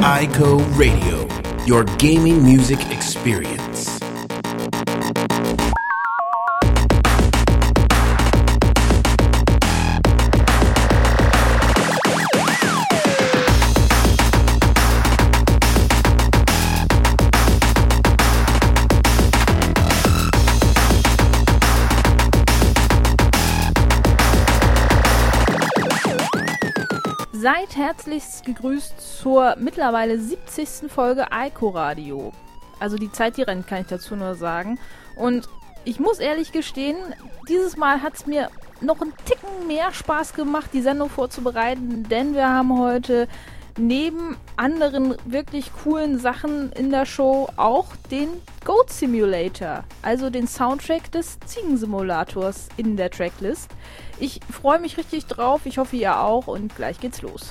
iCo Radio, your gaming music experience. Seid herzlichst gegrüßt zur mittlerweile 70. Folge iCo Radio. Also die Zeit, die rennt, kann ich dazu nur sagen. Und ich muss ehrlich gestehen, dieses Mal hat es mir noch einen Ticken mehr Spaß gemacht, die Sendung vorzubereiten, denn wir haben heute neben anderen wirklich coolen Sachen in der Show auch den Goat Simulator, also den Soundtrack des Ziegensimulators in der Tracklist. Ich freue mich richtig drauf, ich hoffe ihr auch und gleich geht's los.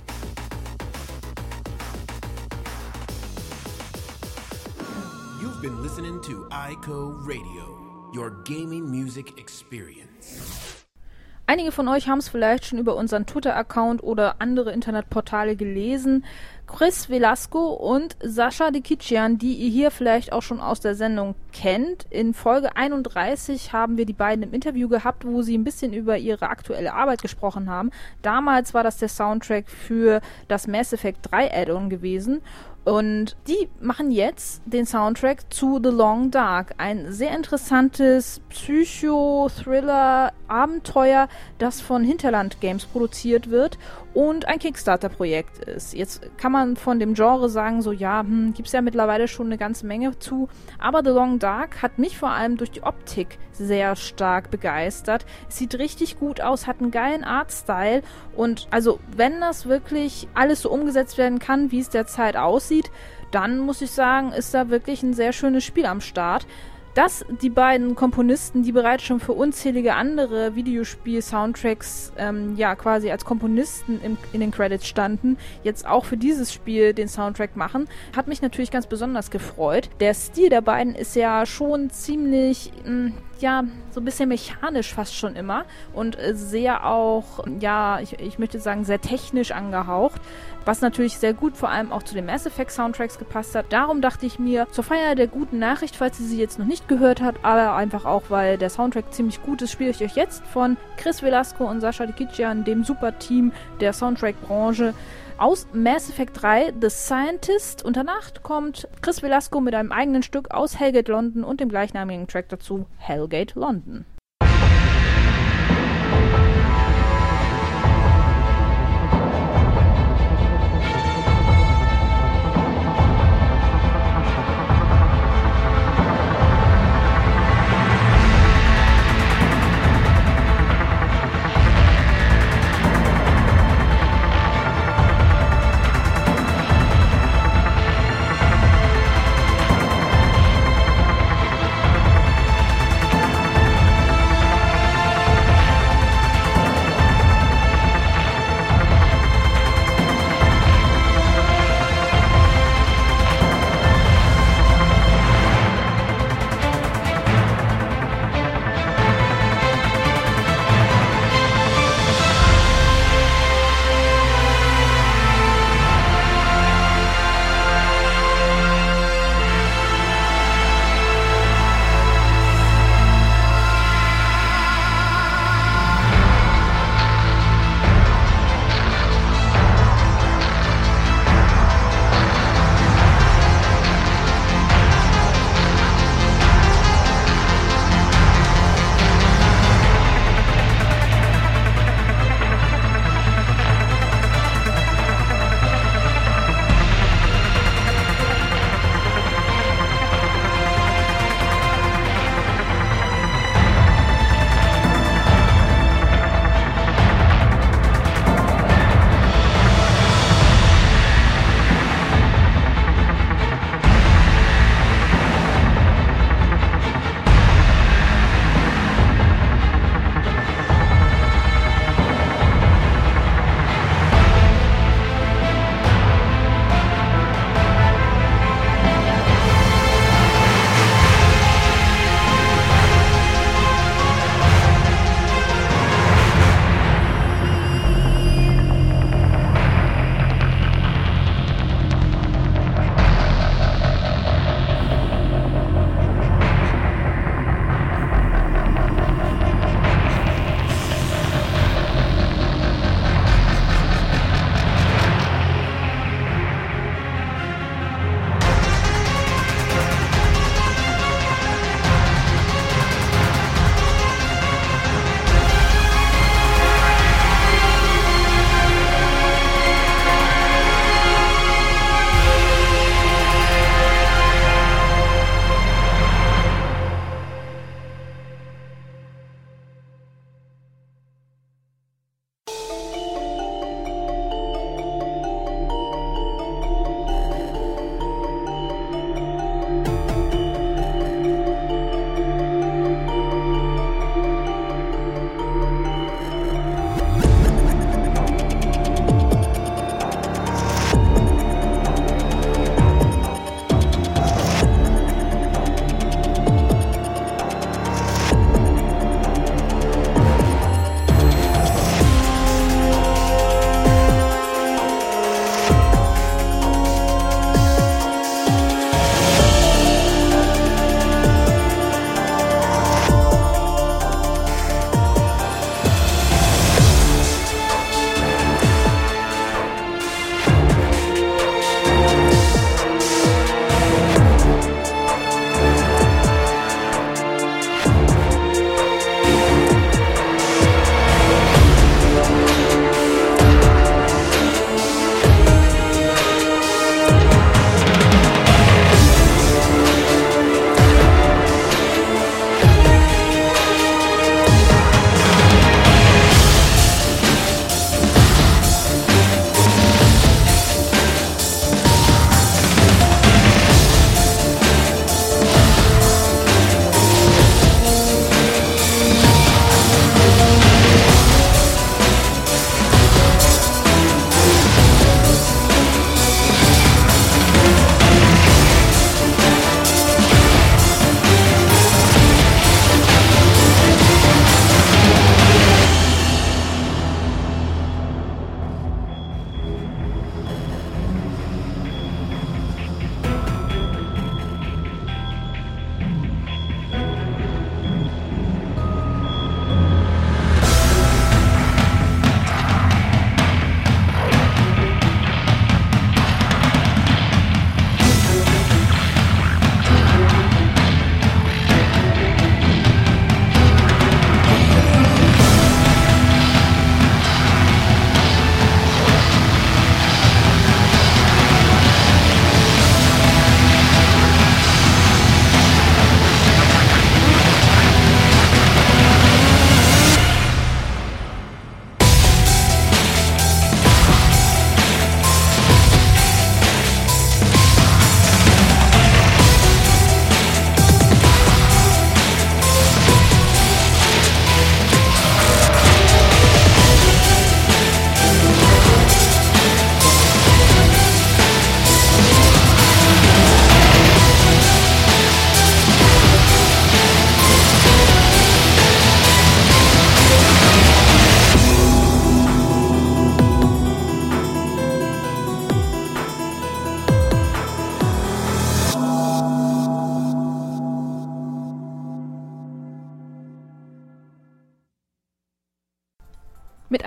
You've been listening to iCo Radio, your gaming music experience. Einige von euch haben es vielleicht schon über unseren Twitter-Account oder andere Internetportale gelesen. Chris Velasco und Sascha Dikichian, die ihr hier vielleicht auch schon aus der Sendung kennt. In Folge 31 haben wir die beiden im Interview gehabt, wo sie ein bisschen über ihre aktuelle Arbeit gesprochen haben. Damals war das der Soundtrack für das Mass Effect 3 Add-on gewesen. Und die machen jetzt den Soundtrack zu The Long Dark. Ein sehr interessantes Psycho-Thriller-Abenteuer, das von Hinterland Games produziert wird und ein Kickstarter-Projekt ist. Jetzt kann man von dem Genre sagen, so ja, gibt's ja mittlerweile schon eine ganze Menge zu. Aber The Long Dark hat mich vor allem durch die Optik sehr stark begeistert. Es sieht richtig gut aus, hat einen geilen Artstyle und also wenn das wirklich alles so umgesetzt werden kann, wie es derzeit aussieht, dann muss ich sagen, ist da wirklich ein sehr schönes Spiel am Start. Dass die beiden Komponisten, die bereits schon für unzählige andere Videospiel-Soundtracks quasi als Komponisten in den Credits standen, jetzt auch für dieses Spiel den Soundtrack machen, hat mich natürlich ganz besonders gefreut. Der Stil der beiden ist ja schon ziemlich, so ein bisschen mechanisch fast schon immer und sehr auch, ich möchte sagen, sehr technisch angehaucht, was natürlich sehr gut vor allem auch zu den Mass Effect Soundtracks gepasst hat. Darum dachte ich mir, zur Feier der guten Nachricht, falls ihr sie jetzt noch nicht gehört habt, aber einfach auch, weil der Soundtrack ziemlich gut ist, spiele ich euch jetzt von Chris Velasco und Sascha Dikichian, dem Superteam der Soundtrack-Branche, aus Mass Effect 3, The Scientist, und danach kommt Chris Velasco mit einem eigenen Stück aus Hellgate London und dem gleichnamigen Track dazu, Hellgate London.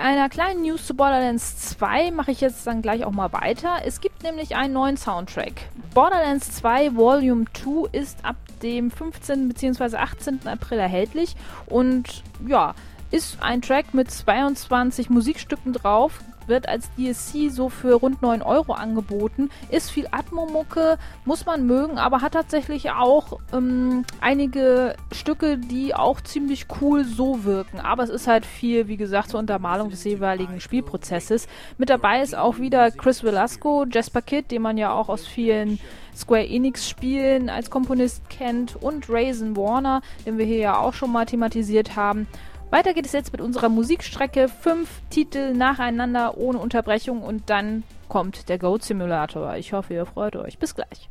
einer kleinen News zu Borderlands 2 mache ich jetzt dann gleich auch mal weiter. Es gibt nämlich einen neuen Soundtrack. Borderlands 2 Volume 2 ist ab dem 15. bzw. 18. April erhältlich und ja, ist ein Track mit 22 Musikstücken drauf, wird als DLC so für rund 9 Euro angeboten, ist viel Atmo-Mucke, muss man mögen, aber hat tatsächlich auch einige Stücke, die auch ziemlich cool so wirken, aber es ist halt viel, wie gesagt, zur Untermalung des jeweiligen Spielprozesses. Mit dabei ist auch wieder Chris Velasco, Jasper Kidd, den man ja auch aus vielen Square Enix Spielen als Komponist kennt, und Raisin Warner, den wir hier ja auch schon mal thematisiert haben. Weiter geht es jetzt mit unserer Musikstrecke. 5 Titel nacheinander, ohne Unterbrechung, und dann kommt der Goat Simulator. Ich hoffe, ihr freut euch. Bis gleich.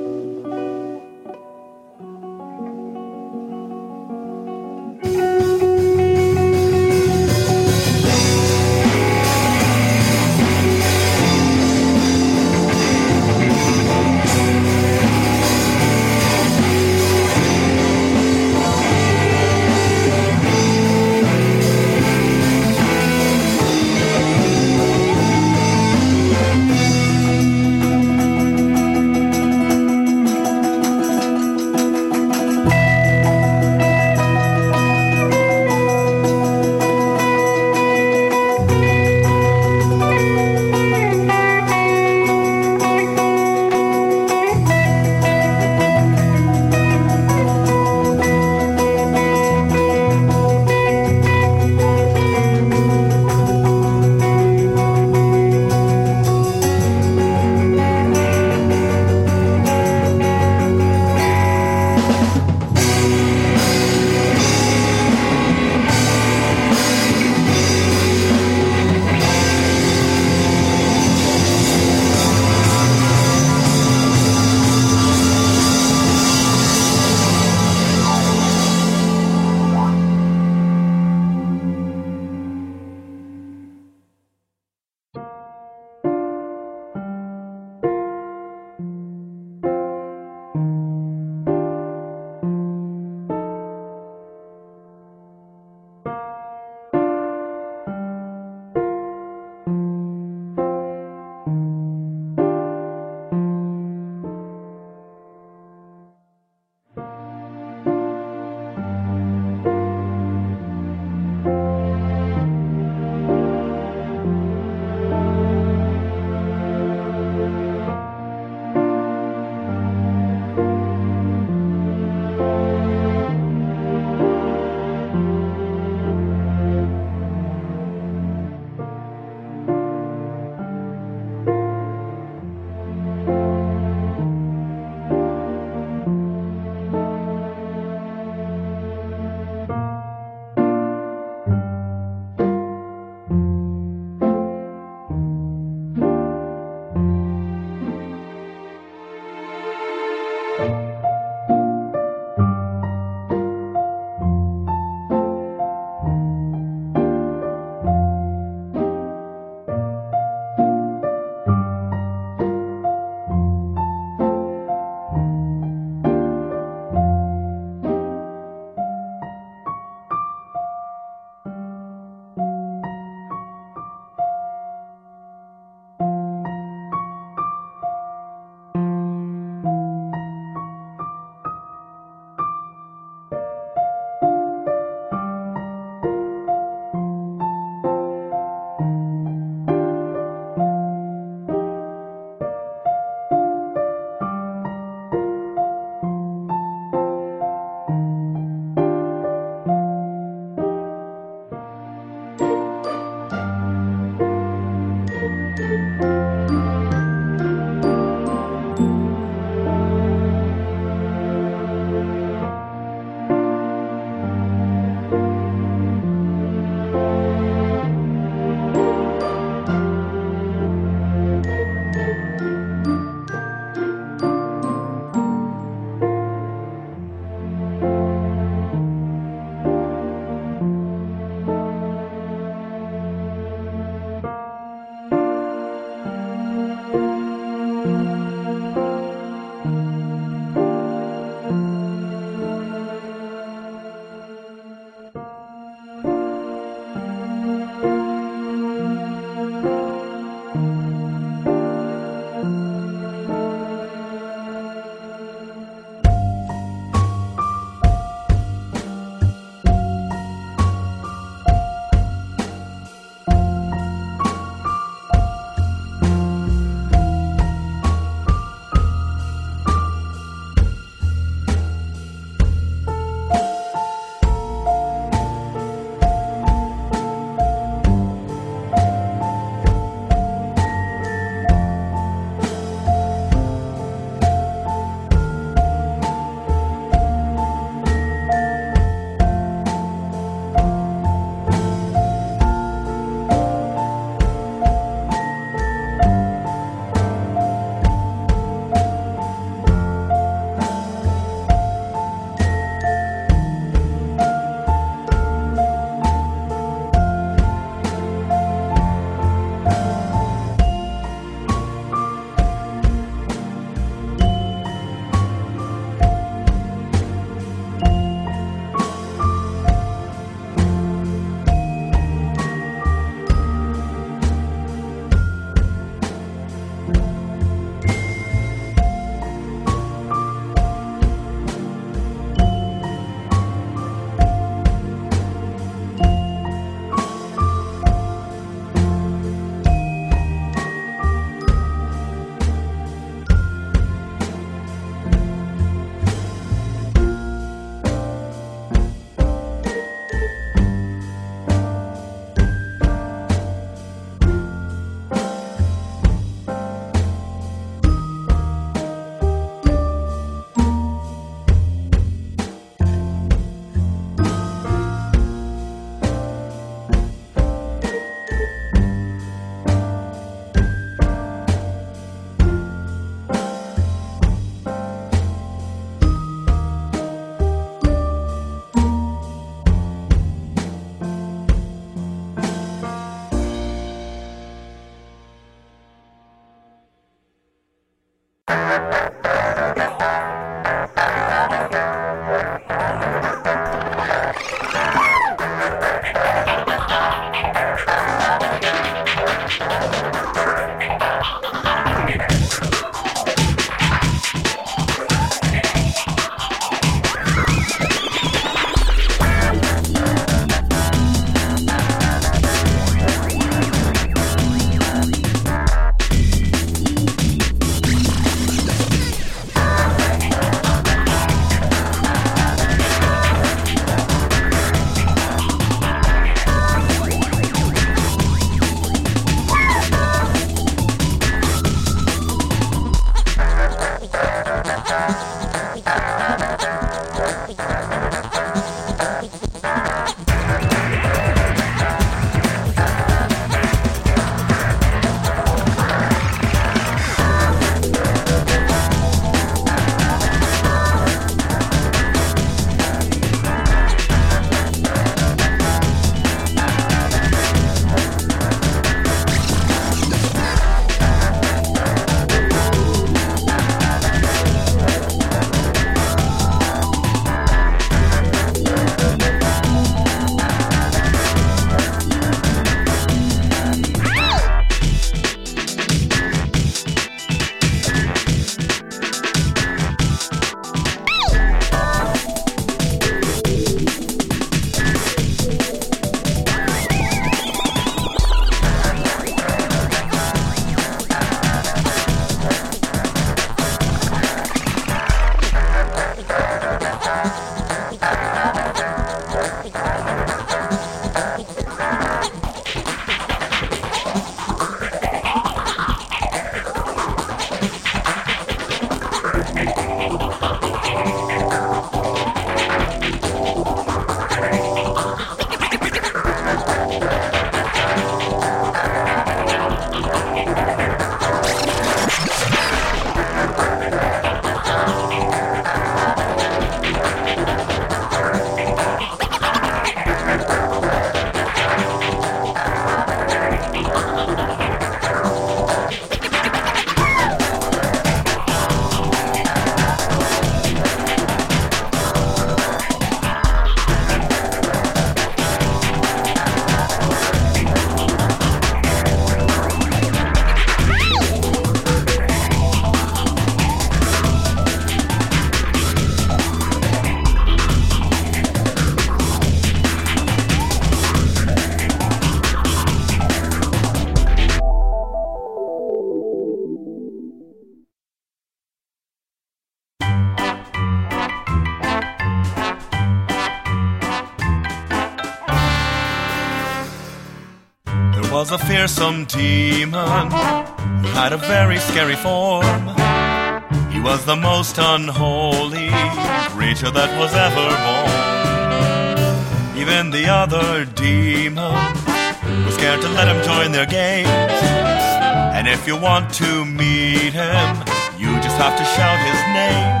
was a fearsome demon who had a very scary form. He was the most unholy creature that was ever born. Even the other demons were scared to let him join their games. And if you want to meet him, you just have to shout his name.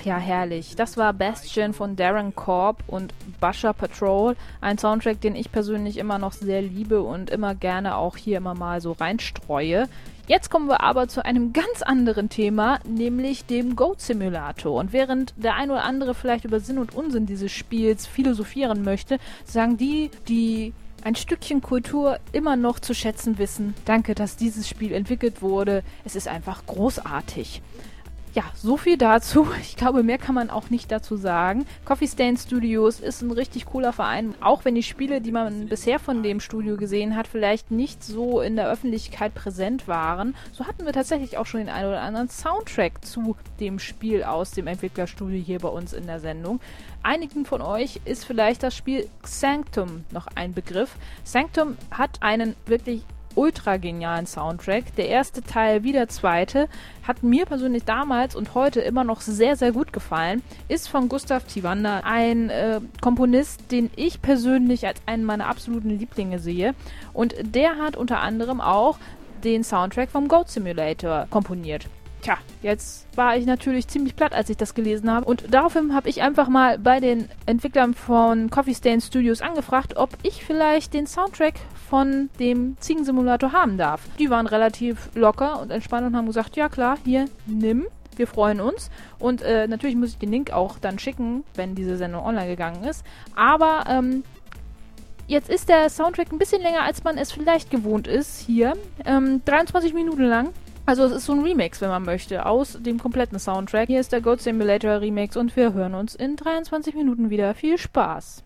ja, herrlich. Das war Bastion von Darren Korb und Busher Patrol. Ein Soundtrack, den ich persönlich immer noch sehr liebe und immer gerne auch hier immer mal so reinstreue. Jetzt kommen wir aber zu einem ganz anderen Thema, nämlich dem Goat Simulator. Und während der ein oder andere vielleicht über Sinn und Unsinn dieses Spiels philosophieren möchte, sagen die ein Stückchen Kultur immer noch zu schätzen wissen. Danke, dass dieses Spiel entwickelt wurde. Es ist einfach großartig. Ja, so viel dazu. Ich glaube, mehr kann man auch nicht dazu sagen. Coffee Stain Studios ist ein richtig cooler Verein, auch wenn die Spiele, die man bisher von dem Studio gesehen hat, vielleicht nicht so in der Öffentlichkeit präsent waren. So hatten wir tatsächlich auch schon den einen oder anderen Soundtrack zu dem Spiel aus dem Entwicklerstudio hier bei uns in der Sendung. Einigen von euch ist vielleicht das Spiel Sanctum noch ein Begriff. Sanctum hat einen wirklich ultra genialen Soundtrack. Der erste Teil wie der zweite hat mir persönlich damals und heute immer noch sehr, sehr gut gefallen. Ist von Gustav Tiwander, ein Komponist, den ich persönlich als einen meiner absoluten Lieblinge sehe. Und der hat unter anderem auch den Soundtrack vom Goat Simulator komponiert. Tja, jetzt war ich natürlich ziemlich platt, als ich das gelesen habe. Und daraufhin habe ich einfach mal bei den Entwicklern von Coffee Stain Studios angefragt, ob ich vielleicht den Soundtrack von dem Ziegensimulator haben darf. Die waren relativ locker und entspannt und haben gesagt, ja klar, hier, nimm. Wir freuen uns. Und natürlich muss ich den Link auch dann schicken, wenn diese Sendung online gegangen ist. Aber jetzt ist der Soundtrack ein bisschen länger, als man es vielleicht gewohnt ist hier. 23 Minuten lang. Also es ist so ein Remix, wenn man möchte, aus dem kompletten Soundtrack. Hier ist der Goat Simulator Remix und wir hören uns in 23 Minuten wieder. Viel Spaß!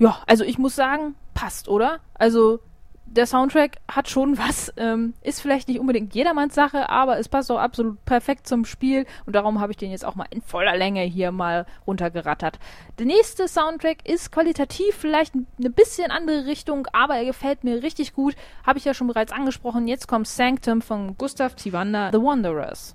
Ja, also ich muss sagen, passt, oder? Also der Soundtrack hat schon was, ist vielleicht nicht unbedingt jedermanns Sache, aber es passt auch absolut perfekt zum Spiel und darum habe ich den jetzt auch mal in voller Länge hier mal runtergerattert. Der nächste Soundtrack ist qualitativ vielleicht eine bisschen andere Richtung, aber er gefällt mir richtig gut, habe ich ja schon bereits angesprochen. Jetzt kommt Sanctum von Gustav Tivander, The Wanderers.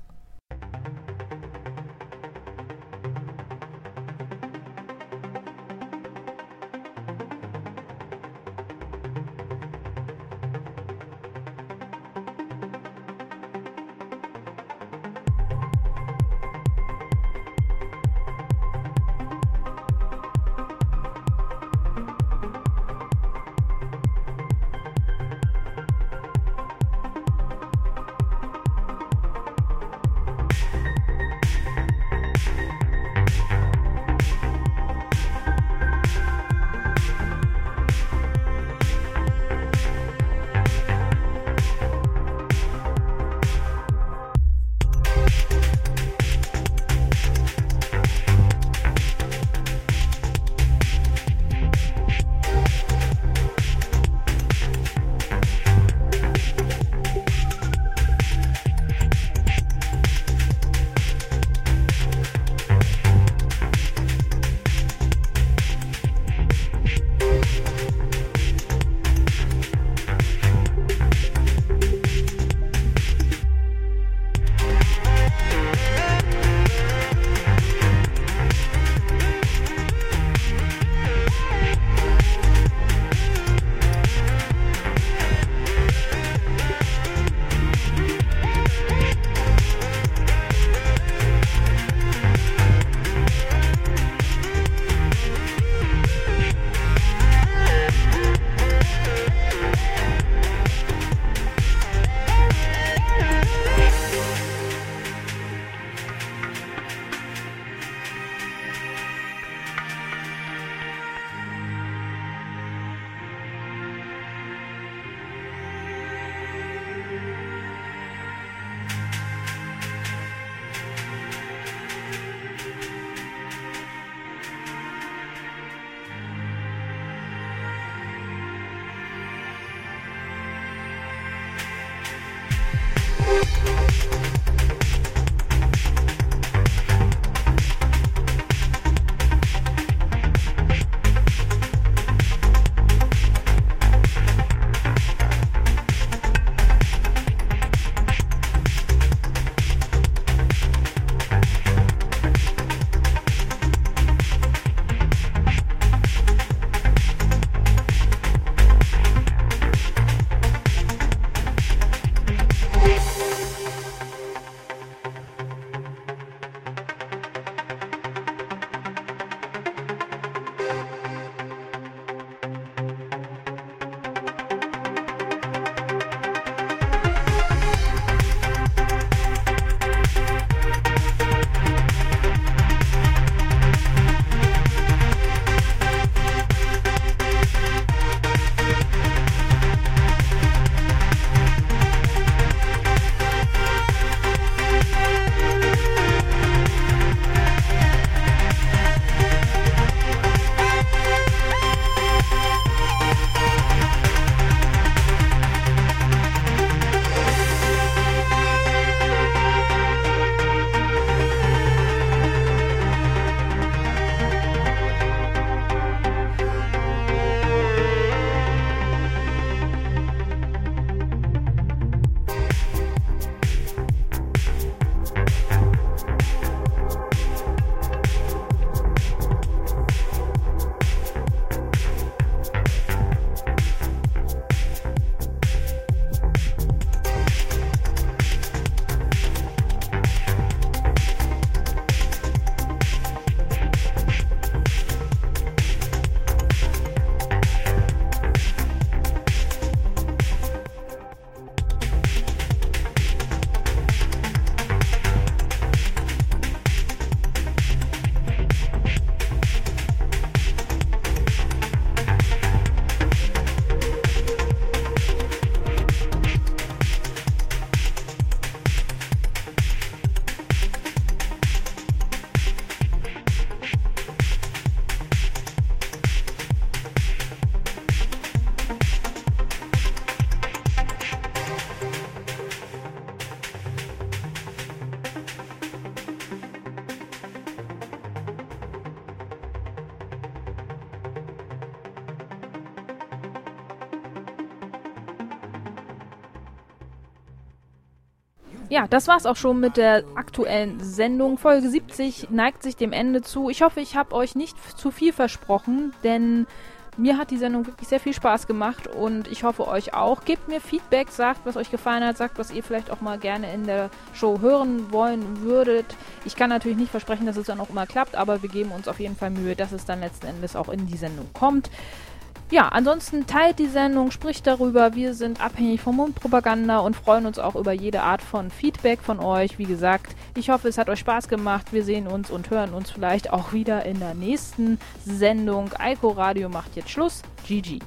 Ja, das war's auch schon mit der aktuellen Sendung. Folge 70 neigt sich dem Ende zu. Ich hoffe, ich habe euch nicht zu viel versprochen, denn mir hat die Sendung wirklich sehr viel Spaß gemacht und ich hoffe euch auch. Gebt mir Feedback, sagt, was euch gefallen hat, sagt, was ihr vielleicht auch mal gerne in der Show hören wollen würdet. Ich kann natürlich nicht versprechen, dass es dann auch immer klappt, aber wir geben uns auf jeden Fall Mühe, dass es dann letzten Endes auch in die Sendung kommt. Ja, ansonsten teilt die Sendung, spricht darüber. Wir sind abhängig von Mundpropaganda und freuen uns auch über jede Art von Feedback von euch. Wie gesagt, ich hoffe, es hat euch Spaß gemacht. Wir sehen uns und hören uns vielleicht auch wieder in der nächsten Sendung. Eiko Radio macht jetzt Schluss. GG.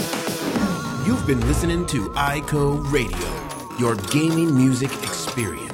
You've been listening to Eiko Radio, your gaming music experience.